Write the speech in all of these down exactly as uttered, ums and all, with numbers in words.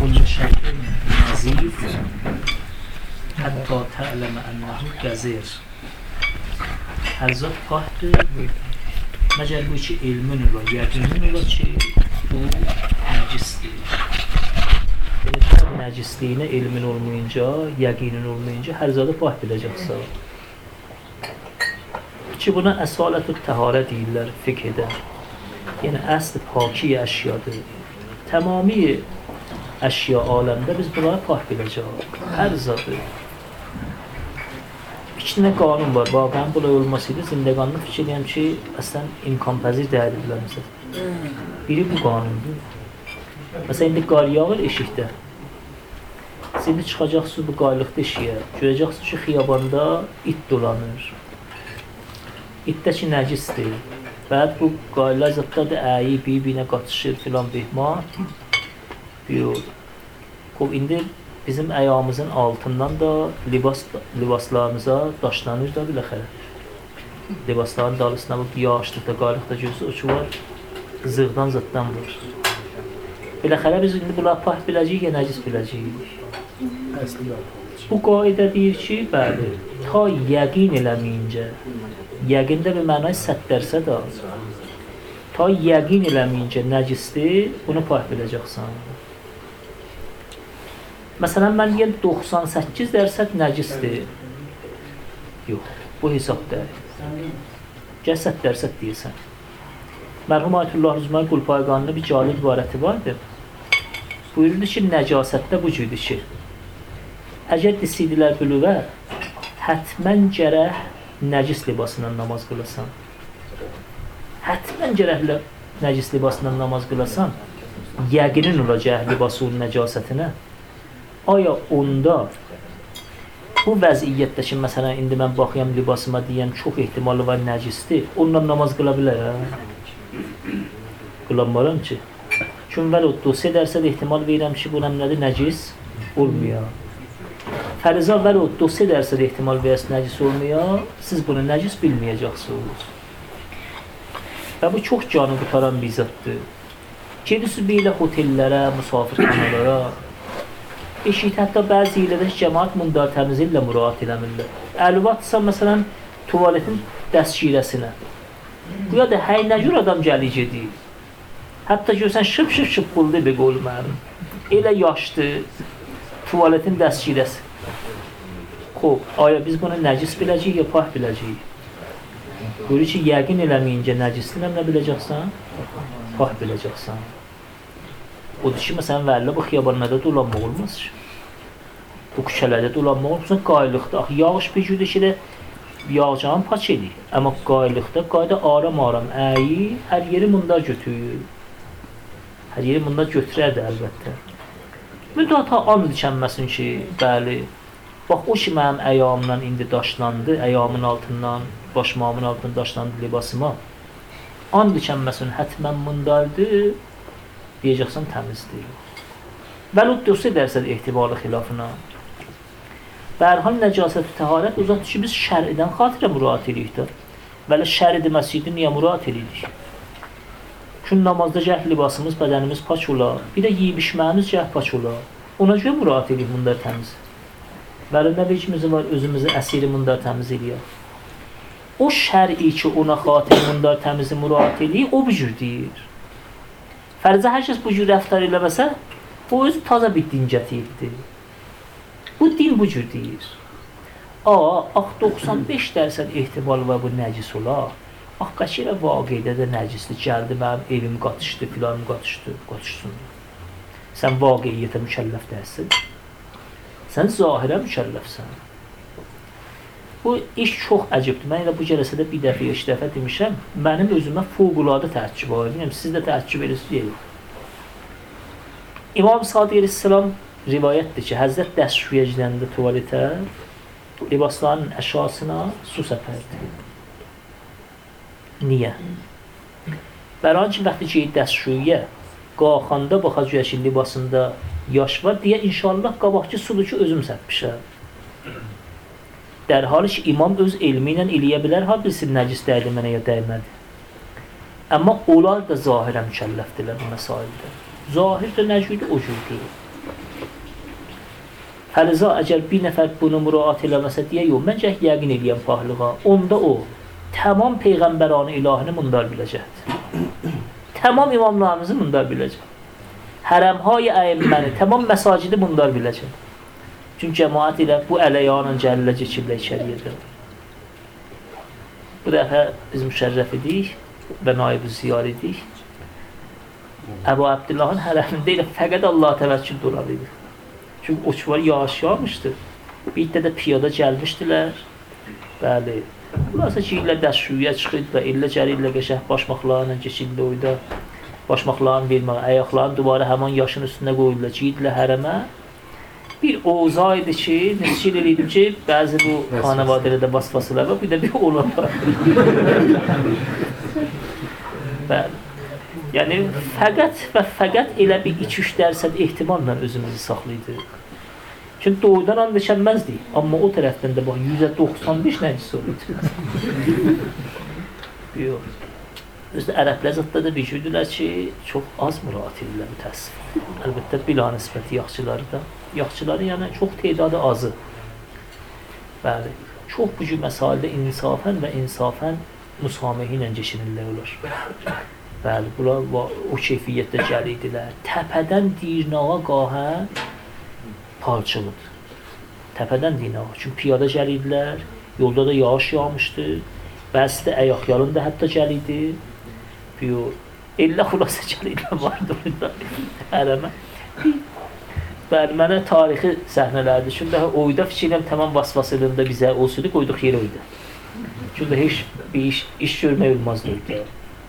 كل شيء نظيف حتى تعلم أنه كثير. هر ذات قهر مجال bu ki ilmin olar, yəqinin olar ki bu nəcisdir. Yəni nəcisliyinə ilmin olmayınca, yəqinin olmayınca hər zadı pah biləcəksə. Ki buna əsalət-ü təharə deyirlər fiqhdə. Yəni əsl paki əşyadır. Tamami əşya aləmdə biz bunları pah biləcəyik. Hər zadı. İki tane qanun var. Vaqənin bunlar olmasıydı. Zindəqanını fikir edirəm ki, əslən imkanpəzir dəyərlidirlər məsələn. Biri bu qanundur. Məsələn, indi qar yağır eşikdə. Siz indi çıxacaqsınız bu qarlıqda eşiyə. Görəcəksiniz ki, xiyabanda it dolanır. İtdə ki, nəcisdir. Bəd bu qarlar zətlər də əyi, bir-birinə qatışır filan behmat. Yox. Qob, indi bizim ayağımızın altından da libas, libaslarımıza daşlanır da biləxərə. Libasların dalısına bu yağışlıqda, qarlıqda görürsə, o ki var, zığdan zıtdan var. Biləxərə biz indi bunlar pah biləcəyik, ya nəcis biləcəyik. Bu qaidə deyir ki, bəli, ta yəqin eləməyincə, yəqində bir mənay səd dərsə da, ta yəqin eləməyincə nəcisdir, bunu pah biləcəksən. Məsələn, mən deyəm doxsan səkkiz dərsə nəcisdir. Yox, bu hesab deyil. Gəl səd dərsə deyirsən. Mərhum Ayətullah Rüzmay Qulpayqanının bir cali ibarəti vardı. Buyurdu ki, nəcasətdə bu cürdür ki, əgər desidilər bülüvə, hətmən gərək nəcis libasından namaz qılasan. Hətmən gərək nəcis libasından namaz qılasan, yəqinin olacaq libasun nəcasətinə. Aya onda bu vəziyyətdə ki, məsələn, indi mən baxıyam libasıma deyəm, çox ehtimalı var nəcisdir, ondan namaz qıla bilər, hə? Qılanmaram ki. Çünki vəl o dost edərsə də ehtimal verirəm ki, bu nəmlədir, nəcis olmuyor. Fərizə vəl o dost edərsə də ehtimal verəsə nəcis olmuyor, siz bunu nəcis bilməyəcəksiniz. Və bu çox canı qutaran bir zətdir. Gedirsiniz belə hotellərə, musafirxanalara, eşit, hətta bəzi yerlərdə cəmaat mundar təmizi ilə müraat eləmirlər. Əlvatsa, məsələn, tuvaletin dəstgirəsinə. Bu ya da həy nə cür adam gəlir gedir. Hətta görsən, şıp-şıp şıppıldı bir qol mənim. Elə yaşdı, tuvaletin dəstgirəsi. Xob, aya biz bunu nəcis biləcəyik, ya pah biləcəyik. Buyurur ki, yəqin eləməyincə nəcislilə nə biləcəksən? Pah biləcəksən. Odur ki, məsələn, vəllə bu xiyabanlarda dolanmaq olmaz ki. Bu küçələrdə dolanmaq olmaz, qaylıqda. Yağış bir cürdür ki, yağcanı paç edir. Amma qaylıqda, qayda aram-aram əyi, hər yeri mundar götürür. Hər yeri mundar götürərdir, əlbəttə. Müddata and dikənməsin ki, bəli, bax, o ki, mənim əyamla indi daşlandı, əyamın altından, başmağımın altından daşlandı libasıma. And dikənməsin, hətmən mundardır, deyəcəksən təmizdir. Vəlud dost edərsə ehtibarlı xilafına. Bərhal nəcasət-ü təharət uzatdır ki, biz şəridən xatirə müraat edikdir. Vələ şəri deməsiydi, niyə müraat edirik? Çünki namazda cəhd libasımız, bədənimiz paç olar. Bir də yiyib içməyimiz cəhd paç olar. Ona görə müraat edirik mundar təmiz. Vələ nə vecimiz var, özümüzü əsiri mundar təmiz edir. O şəri ki, ona xatir mundar təmizi müraat edir, o bu cür deyir. Fərizə hər kəs bu cür rəftar eləməsə, bu özü taza bir din gətirdi. Bu din bu cür deyir. A, ax doxsan beş dərsən ehtimal var bu nəcis olar. Ax, qaçı ilə vaqidə də nəcisli gəldi, mənim evim qatışdı, filanım qatışdı, qatışsın. Sən vaqiyyətə mükəlləf dərsin. Sən zahirə mükəlləfsən. Bu iş çox əcibdir. Mən elə bu cələsədə bir dəfə, iki dəfə demişəm, mənim özümə fövqəladə təəccüb var. Bilmirəm, siz də təəccüb edirsiniz, yox. İmam Sadiq əleyhissalam rivayətdir ki, Həzrət dəstşüyə gedəndə tuvaletə, libasların əşyasına su səpərdi. Niyə? Bəran ki, vaxtı ki, dəstşüyə qalxanda baxacaq ki, libasında yaş var, deyə inşallah qabaqçı sudur ki, özüm səpmişəm. Dərhal ki, imam öz elmi ilə eləyə bilər, ha bilsin nəcis dəydi mənə ya dəymədi. Amma onlar da zahirə mükəlləfdirlər bu məsaildə. Zahir də nə cürdür, o cürdür. Fəliza əgər bir nəfər bunu müraat eləməsə deyə, yox, məncə yəqin eləyəm pahlığa. Onda o, tamam Peyğəmbəranı ilahini mundar biləcəkdir. Tamam imamlarımızı mundar biləcək. Hərəmhay əyimməni, tamam məsacidi mundar biləcək. Çünki cəmaat ilə bu ələyanla gəlirlə keçirlə içəriyyədə. Bu dəfə biz müşərrəf idik və naib-i ziyar idik. Əbu Abdullahın hərəmində ilə fəqət Allah təvəkkül dolar idi. Çünki o çuvar yağış yağmışdı. Bir də də piyada gəlmişdilər. Bəli. Burası ki, ilə dəstşüyə çıxırdılar, ilə gəlirlə qəşəh başmaqlarla keçirlə oyda. Başmaqlarını vermək, əyaqlarını duvara həman yaşın üstünə qoyurlar, giydilər hərəmə. Bir oza idi ki, neçə il idim ki, bəzi bu xanavadələ də vasfasılar var, bir də bir olan var. Bəli. Yəni, fəqət və fəqət elə bir iki üç dərsəd ehtimalla özümüzü saxlaydı. Çünki doğrudan an veşənməzdik. Amma o tərəfdən də bax, yüzdə doxsan beş nəcis olurdu. Yox. Özdə ərəblər zətdə də vücudular ki, çox az müraat edirlər mütəssif. Əlbəttə, bila nisbəti yaxçıları da. Yaxçıları yəni çox tedadı azı. Bəli. Çox bu cür məsailə insafən və insafən müsamehi ilə keçirirlər olar. Bəli, bunlar o keyfiyyətdə gəliydilər. Təpədən dirnağa qahə parçılıdır. Təpədən dirnağa. Çünki piyada gəliydilər, yolda da yağış yağmışdı. Bəzi də əyaqyalın da hətta gəliydi. Ellə xulasa gəliydilər vardı orada. Ərəmə. Bəli, mənə tarixi səhnələrdir. Çünki oyda fikirləm tamam vasfasılığında bizə olsaydı, qoyduq yeri oyda. Çünki heç bir iş, iş görmək olmazdı orada.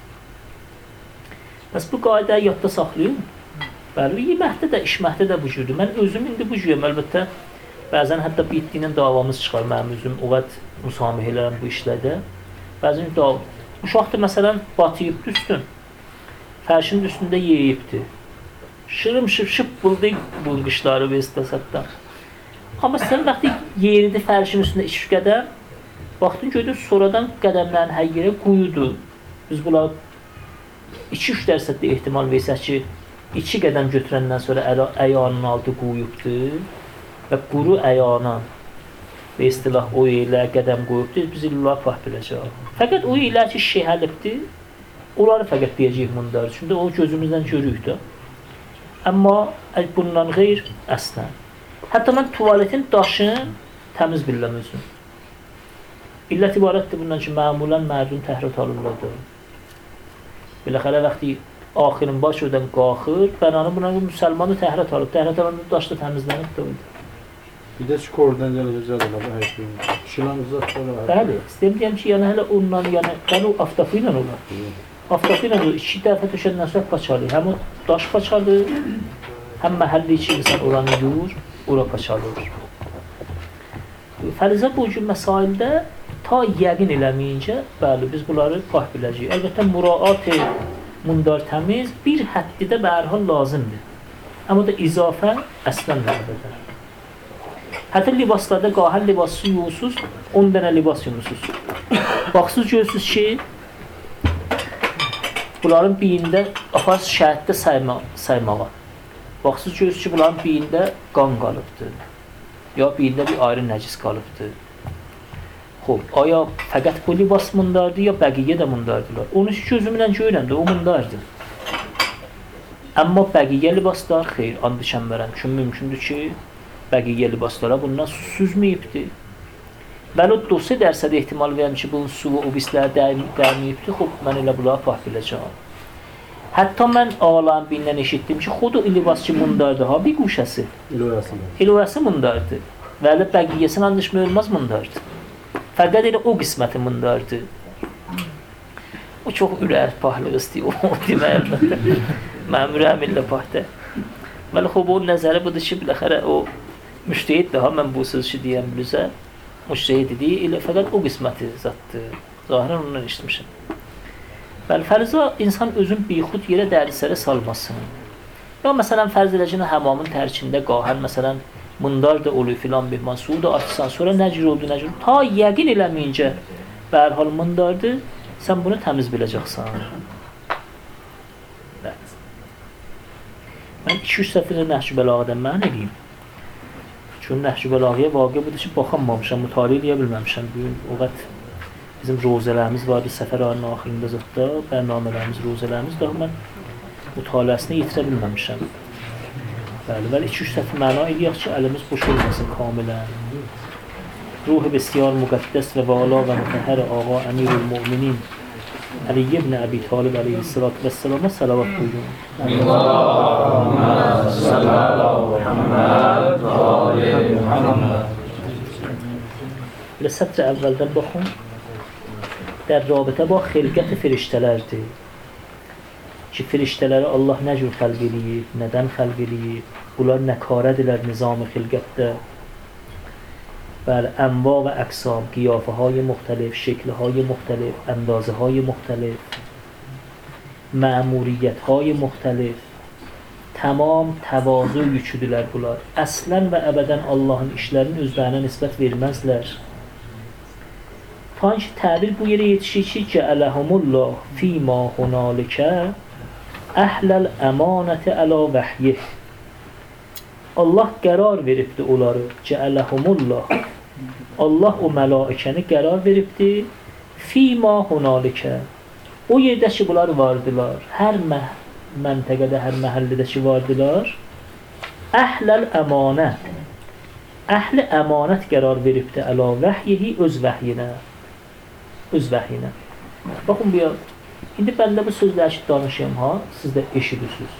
Bəs bu qayda yadda saxlayın. Bəli, yeməkdə də, işməkdə də bu cürdür. Mən özüm indi bu cürəm, əlbəttə, bəzən hətta bitdiyinin davamız çıxar. Mənim özüm o vaxt müsamih elərəm bu işlərdə. Bəzən davam. Uşaqdır, məsələn, batıyıbdır üstün. Fərşinin üstündə yeyibdir. Şırım şıp şıp buldu bu qışları və istəsətdən. Amma sən vaxtı yeridi fərşinin üstündə iki qədəm, vaxtın gördür, sonradan qədəmlərin hər yerə quyudur. Biz bunlar iki üç dərsətdə ehtimal versək ki, iki qədəm götürəndən sonra əyanın altı quyubdur və quru əyana və istilah o yerlər qədəm qoyubdur, biz illər pah biləcək. Fəqət o yerlər ki, şehəlibdir, onları fəqət deyəcəyik bunlar, çünki o gözümüzdən görürük də. Amma bundan qeyr, əslən. Hətta mən tuvaletin daşını təmiz bilirəm özüm. İllət ibarətdir bundan ki, məmulən mərdun təhrət alırlardır. Biləxələ vaxtı axirin baş ödən qalxır, bənanı buna müsəlmanı təhrət alıb, təhrət alanda daşda təmizlənib də oydu. Bir də ki, oradan gələcək olar, hər şeyin. Şilan uzaq olar. Bəli, istəyəm deyəm ki, yəni hələ ondan, yəni, yəni o aftafı ilə olar. Aftafı ilə olar, iki dəfə düşəndən sonra paçalır. Həm o daş paçalır, həm məhəlli ki, insan oranı yuyur, ora paçalır. Fərizə bu cür məsaildə ta yəqin eləməyincə, bəli, biz bunları pah biləcəyik. Əlbəttə, müraat-ı mundar təmiz bir həddidə bərhal lazımdır. Amma da izafə əslən ləbədər. Hətta libaslarda qahər libası yuyusuz, on dənə libas yuyusuz. Baxsız görürsünüz ki, bunların birində apaz şəhətdə sayma, saymağa. Baxsız görürsünüz ki, bunların birində qan qalıbdır. Ya birində bir ayrı nəcis qalıbdır. Xoş, aya fəqət bu libas mundardır, ya bəqiyyə də mundardılar. Onu ki, gözümlə görürəm də, o mundardır. Amma bəqiyyə libaslar, xeyr, and içən verəm. Çünki mümkündür ki, bəqiyyə libaslara bundan su süzməyibdir. Mən o dostu dərsədə ehtimal verirəm ki, bunun suvu o bislərə dəyməyibdir, xoş, mən elə bunlara pah biləcəm. Hətta mən ağaların birindən eşitdim ki, xodu libas ki, mundardır, ha, bir quşəsi. İlvəsi mundardır. Və elə bəqiyyəsini andışmı olmaz mundardır. Fəqət elə o qisməti mundardır. O çox ürək pahlıq istəyir, o demək əlbəttə. Mənim ürəyim illə pahdır. Vəli xob, o nəzəri budur ki, biləxərə o müştəhid daha, mən bu sözü deyəm bilizə, müştəhid deyil, elə fəqət o qisməti zatdır. Zahirən ondan işitmişim. Bəli, fərizə insan özün bixud yerə dərisələ salmasın. Ya, məsələn, fərz eləcənə həmamın tərkində qahər, məsələn, mundar da olur filan bir suyu da açsan, sonra nəcür oldu, nəcür oldu. Ta yəqin eləməyincə, bərhal mundardır, sən bunu təmiz biləcəksən. Mən iki üç səfirlə Nəhcü Bəlağədən mən edeyim. چون Nəhc-i Bəlağəyə vaqe budur ki, baxanmamışam, mütaliə edə bilməmişəm. Bu gün o vaxt bizim rozələrimiz vardı, səfər ayının axırında zətdə, bərnamələrimiz, rozələrimiz daha mən mütaliəsini yetirə bilməmişəm. Bəli, bəli, iki üç dəfə məna eləyək ki, əlimiz boş olmasın kamilən. Ruh بسیار مقدس و والا و مطهر آقا امیرالمؤمنین علی ابن ابی طالب علیه السلام صلوات بگویم. اللهم صل علی محمد و آل محمد. لسطر اولdən baxın, در رابطه با xilqət firiştələrdir ki, firiştələri Allah nə cür xəlq eləyib, nədən xəlq eləyib, bunlar nə karədirlər nizam-ı xilqətdə. بر انواع و اقسام، قیافه های مختلف، شکل های مختلف، اندازه های مختلف، مأموریت های مختلف، tamam təvazö yüküdülər bunlar. Əslən və əbədən Allahın işlərinin özlərinə nisbət verməzlər. Tanki təbir bu yerə yetişir ki, Cəələhumullah fîmâ hunâlikə əhləl əmanəti ələ vəhyih. Allah qərar veribdi onları. Cəələhumullah. Allah o mələikəni qərar veribdi. Fîmâ hunâlikə. O yerdə ki, bunlar vardılar. Hər məh məntəqədə, hər məhəllədə ki, vardılar. Əhləl əmanə. Əhli əmanət qərar veribdi ələ vəhyihi öz vəhyinə. Öz vəhyinə. Baxın bu ya, indi bəndə bu sözləri ki, danışayım ha, siz də eşidirsiniz.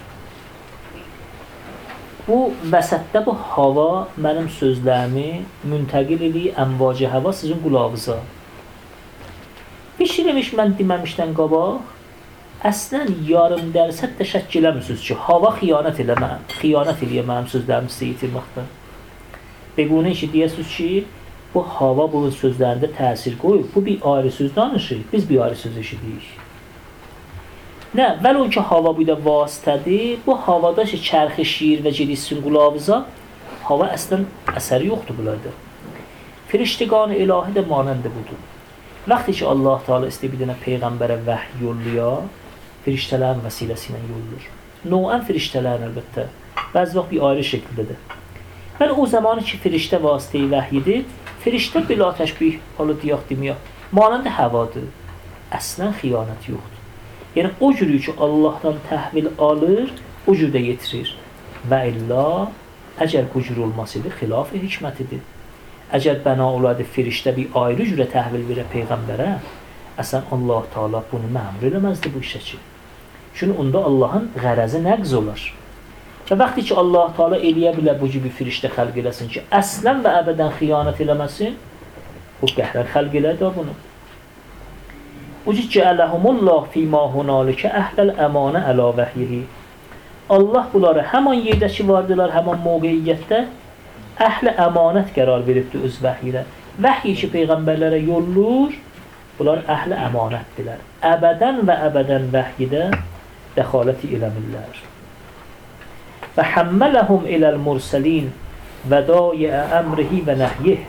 Bu vəsətdə bu hava mənim sözlərimi müntəqil edir, əmvacı hava sizin qulağınıza. Bir şey demiş mən deməmişdən qabaq, əslən yarım dərsət də şəkk eləmirsiniz ki, hava xiyanət eləməm, xiyanət eləyə mənim sözlərimi sizə yetirməkdə. Bequnə ki, deyəsiniz ki, bu hava bu sözlərində təsir qoyub, bu bir ayrı söz danışır, biz bir ayrı söz eşidik. Nə, vəl ki, hava bu da vasitədir, bu havada ki, çərxi şiir və gedilsin qulağınıza, hava əslən əsəri yoxdur bunlarda. Firiştiqan-ı ilahi də manəndə budur. Vaxtı ki, Allah Teala istəyir bir dənə Peyğəmbərə vəhy yolluya, firiştələrin vəsiləsi ilə yollur. Noən firiştələrin əlbəttə, bəzi vaxt bir ayrı şəkildədir. Bəli, o zamanı ki, firiştə vasitəyi vəhyidir, firiştə bila təşbih, halı deyək deməyək, manəndə həvadır. Əslən xiyanət yoxdur. Yəni, o cürü ki, Allahdan təhvil alır, o cürdə yetirir. Və illa, əgər bu cür olmasıydı, xilaf-ı hikmətidir. Əgər bəna olaydı, firiştə bir ayrı cürə təhvil verə Peyğəmbərə, əsən Allah Teala bunu məmur eləməzdi bu işə ki. Çünki onda Allahın qərəzi nəqz olar. Və vaxtı ki, Allah Teala eləyə bilər bu gibi firiştə xəlq eləsin ki, əslən və əbədən xiyanət eləməsin, bu qəhrər xəlq elədir bunu. Ucid Cəələhumullah fîmâ hunâlikə əhləl əmanə ələ vəhyihi. Allah bunları həman yerdə ki vardılar, həman mövqeyiyyətdə əhli əmanət qərar veribdi öz vəhyinə. Vəhy ki, Peyğəmbərlərə yollur, bunlar əhli əmanətdirlər. Əbədən və əbədən vəhyidə dəxaləti eləmirlər. Və həmmələhum iləl mursəlin və dayə əmrihi və nəhyih.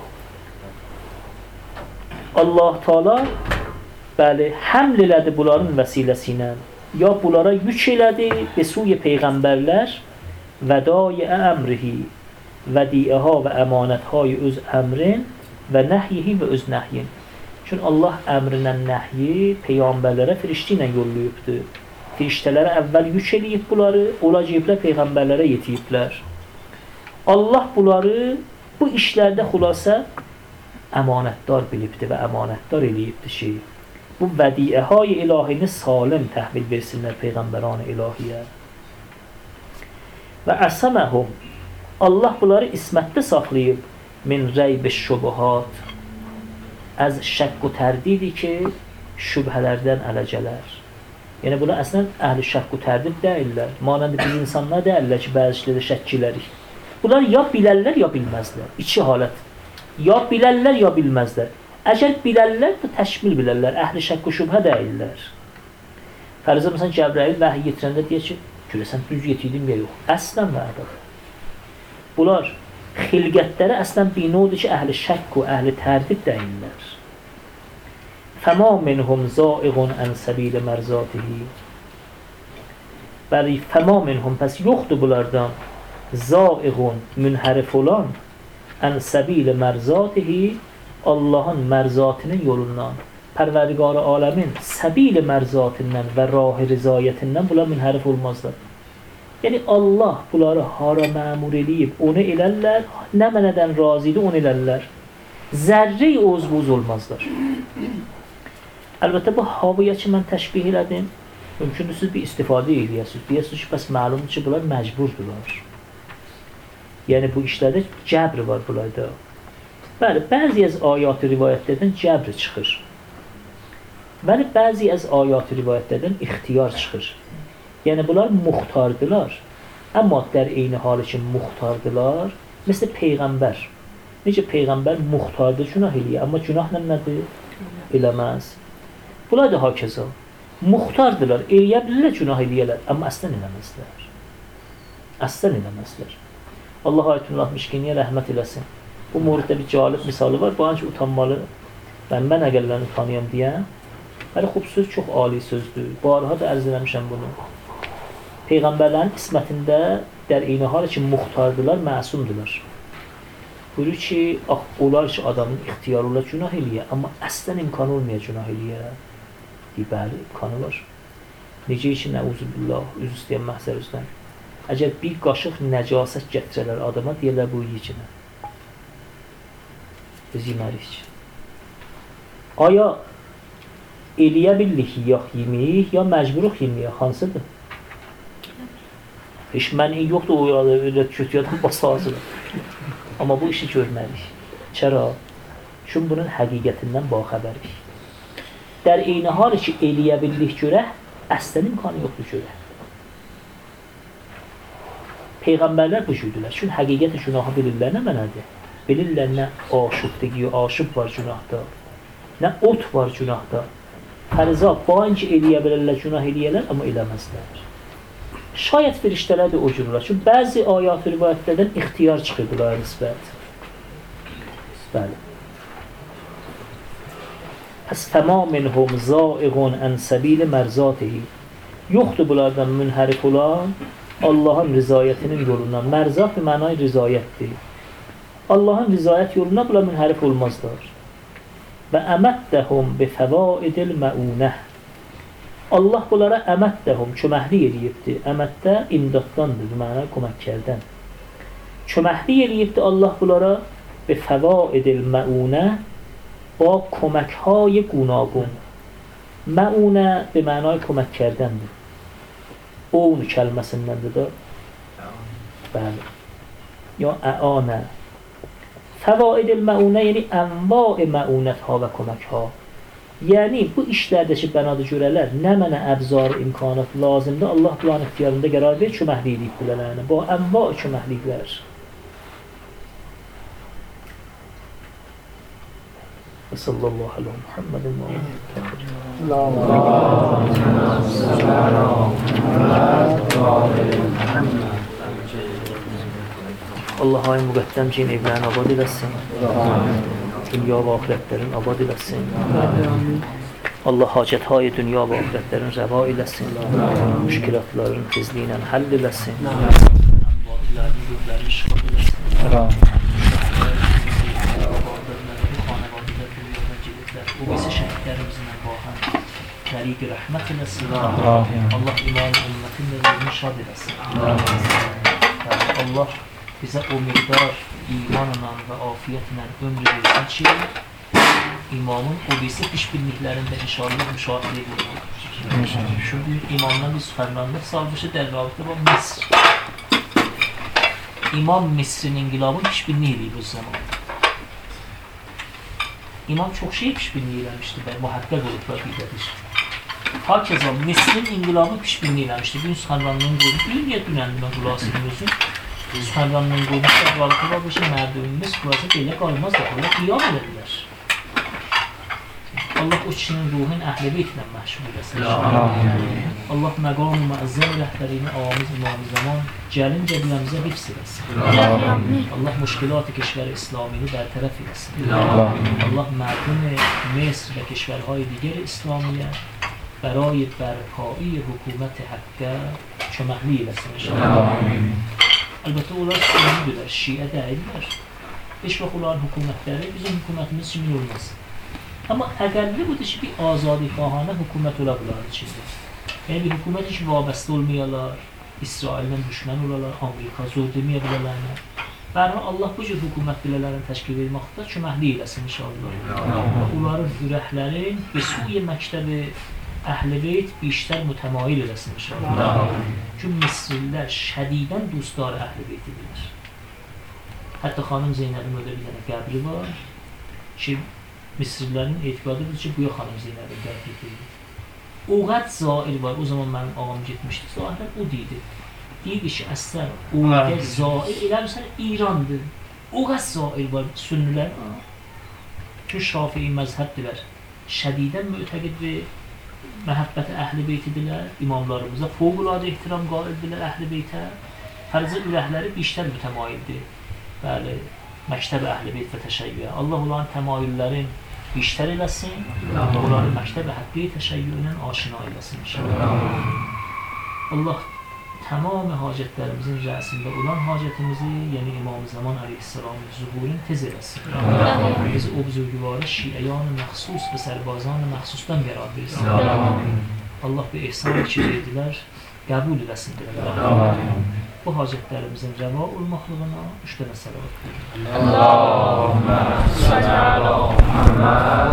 Allah Teala bəli, həml elədi bunların vəsiləsi ilə, ya bunlara yük elədi be suy Peyğəmbərlər və dayə əmrihi vədiyəha və əmanəthay öz əmrin və nəhyihi və öz nəhyin. Çünki Allah əmrinə nəhyi Peyğəmbərlərə firişti ilə yolluyubdur. Firiştələrə əvvəl yük eləyib bunları, olacaqlar Peyğəmbərlərə yetiyiblər. Allah bunları bu işlərdə xülasə əmanətdar bilibdir və əmanətdar eləyibdir şey. Bu vədiyəhay ilahini salim təhvil versinlər Peyğəmbərان ilahiyə. Və əsəməhum, Allah bunları ismətdə saxlayıb min reyb şubuhat, az şəkk və tərdidi ki, şübhələrdən ələ gələr. Yəni, bunlar əslən əhl-i şəkk və tərdid deyirlər. Manəndə biz insanlar deyirlər ki, bəzi işlərdə şəkk elərik. Bunlar ya bilərlər, ya bilməzlər. İki halət. Ya bilərlər, ya bilməzlər. Əgər bilərlər, da təşmil bilərlər. Əhl-i şəkk və şübhə deyirlər. Fərizə, məsələn, Cəbrəil vəhiy yetirəndə deyək ki, görəsən düz yetirdim ya yox. Əslən və əbəd. Bunlar xilqətləri əslən binodur ki, əhl-i şəkk və əhl-i tərdid deyirlər. Fəma minhum zaiğun ən səbil mərzatihi. Bəli, fəma minhum, pəs yoxdur bunlardan zaiğun, münhərif olan ən səbil mərzatihi, Allahın mərzatının yolundan, Pərverdigar aləmin səbil mərzatindən və rah-i rizayətindən bunlar münhərif olmazlar. Yəni Allah bunları hara məmur eləyib, onu elərlər, nə mənədən razıydı, onu elərlər. Zərri oz-buz olmazlar. Əlbəttə bu havaya ki, mən təşbih elədim, mümkündür siz bir istifadə eləyəsiniz. Deyəsiniz ki, bəs məlumdur ki, bunlar məcburdular. Yəni bu işlərdə cəbr var bunlarda. Bəli, bəzi az ayat-ı rivayətlərdən cəbr çıxır. Bəli, bəzi az ayat-ı rivayətlərdən ixtiyar çıxır. Yəni bunlar muxtardılar. Amma dər eyni halı ki, muxtardılar. Məsələn, Peyğəmbər. Necə Peyğəmbər muxtardır günah eləyə, amma günahla nədir? Eləməz. Bunlar da hakeza. Muxtardılar, eləyə bilirlər, günah eləyələr, amma əslən eləməzlər. Əslən eləməzlər. Allah ayətun altmışkiniyə rəhmət eləsin. Bu muriddə bir calib misalı var, bu ancaq utanmalı. Ben mən əgərlərini tanıyam deyəm. Hələ xub söz çox ali sözdür. Barha da ərz eləmişəm bunu. Peyğəmbərlərin ismətində dər eyni halı ki, muxtardılar, məsumdular. Buyurur ki, ah, olar ki, adamın ixtiyarı olar günah eləyə, amma əslən imkanı olmaya günah eləyə. Deyir, bəli, imkanı var. Necə ki, nəuzubillah, üz istəyən məhzər üzdən. Əgər bir qaşıq nəcasət gətirələr adama, deyirlər bu yiyicine. Biz yemərik. Aya eləyə bildik, yax yeməyik, ya məcburuq yeməyik, hansıdır? Heç məni yoxdur o yada, öyle kötüyadan basazıdır. Amma bu işi görmərik. Çəra? Çünki bunun həqiqətindən baxəbərik. Dər eyni hal ki, eləyə bildik görək, əslən imkanı yoxdur görək. Peyğəmbərlər bu cürdülər. Çünki həqiqəti günahı bilirlər nə mənədir? Bilirlər nə aşıqdır, aşıq var günahda, nə ot var günahda. Fərza, bainki eləyə bilirlər, günah eləyərlər, amma eləməzlər. Şayət firiştələr də o cürürlər. Çünki bəzi ayat-ı rivayətlərdən ixtiyar çıxırdılar nisbət. Bəli. Pəs fəma minhum zaiğun ən səbili mərzatihi. Yoxdur bunlardan münhərif olan Allahın rizayətinin yolundan. Mərzat bir mənay rizayətdir. Allahın rizayət yoluna bunlar münhərif olmazlar. Və əməddəhum bi fəvaidil məunəh. Allah bunlara əməddəhum köməkli eləyibdir. Əməddə imdaddandır, mənə köməkkərdən. Köməkli eləyibdir Allah bunlara bi fəvaidil məunəh, ba köməkhay gunagun. Məunə bi mənay köməkkərdəndir. Oğun kəlməsindəndir də. Bəli. Ya əanə. Fəvaidil məunə, yəni ənva-i məunət ha və kömək ha. Yəni bu işlərdə ki, bənadı görələr, nə mənə əbzar imkanat lazımdır, Allah bulan ixtiyarında qərar verir, köməklilik bilələrini. Bu ənva-i köməkliklər. Və sallallahu aleyhi və Muhammedin və Allah ayın müqəddəm cin evlərini abad eləsin. Dünya və ahirətlərin abad eləsin. Allah hacəthay dünya və ahirətlərin rəva eləsin. Müşkilatların tezliyi ilə həll eləsin. Ənvailərin gözlərini şifa eləsin. O bizi şəhidlərimizlə baxan təriq-i rəhmət eləsin. Allah iman ümmətin növünü şad eləsin. Allah bizə o miqdar imanla və afiyyətlə ömrü versin ki, imamın o birisi pişbirliklərində inşallah müşahidə edilir. Çünki imamdan biz fərmanlıq salmışı dərrabıqda var Misr. İmam Misrin inqilabı pişbirlik edib o zaman. İmam çox şey pişbirlik eləmişdi və mühəqqəq olublar bidədir. Hakeza Misrin inqilabı pişbirlik eləmişdi. Gün Sübhanallah qoydu. Deyir, niyə dünəndi mən qulasını gözüm? Sübhanallah qoydu. Əvvalıqı var, bu şey mərdümümüz qulasa belə qalmaz da, Allah qiyam edilər. Allah o kişinin ruhun əhl-i beytlə məşğul eləsin. Allah məqam-ı məəzzəm rəhbərini avamiz imam-ı zaman gəlincə biləmizə hifz eləsin. Allah müşkilat-ı keşver-i İslamini bərtərəf eləsin. Allah mərdum-i Mesr və keşverhay digər İslamiyə برای برپایی حکومت حقه köməkli eləsin inşallah. Əlbəttə onlar sünnidirlər, şiə deyirlər. heç vaxt onların hökumətləri bizim hökumətimiz kimi olmaz. Amma əqəlli budur ki, bir azadixahane hökumət ola bunların içində. Yəni bir hökumət ki, vabəstə olmayalar, İsraillə düşmən olalar, Amerika zor deməyə bilərlər. Bərhə Allah bu cür hökumət bilələrini təşkil etməkdə köməklik eləsin inşallah. Onların ürəklərin və suye məktəbi Əhl-i Beyt بیشتر mütəmayil eləsin inşallah. Çünki Misrlilər şədidən dostlar Əhl-i Beytidirlər. Hətta xanım Zeynəbin ödə bir dənə qəbri var ki, Misrlilərin etiqadıdır ki, buya xanım Zeynəbin qəbri deyil. O qəd zair var, o zaman mənim ağam getmişdi, zahirən o deyildi. Deyildi ki, əslən, o qəd zair, elə misal İrandır. O qəd zair var, sünnilər. Çünki Şafii məzhəbdirlər. Şədidən mütəqid və məhəbbəti Əhl-i Beytidirlər, imamlarımıza fövqəladə ehtiram qaildirlər Əhl-i Beytə. Fərzə ürəkləri بیشتر mütəmayildir. Bəli, məktəb Əhl-i Beyt və təşəyyüə. Allah onların təmayüllərin بیشتر eləsin, onların məktəb həqqi təşəyyüünə aşina eləsin inşallah. Allah tamam hacətlərimizin rəsində olan hacətimizi, yəni İmam-ı Zaman əleyhissalamın zuhurunu tez eləsin. Bizi o buzurgüvarı şiəyan məxsus və sərbazan məxsusdan qərar versin. Allah bir ehsan ki verdilər, qəbul eləsin. Bu hacətlərimizin rəva olmaqlığına üç dənə səlavat verir. Allahümmə salli ala Muhammed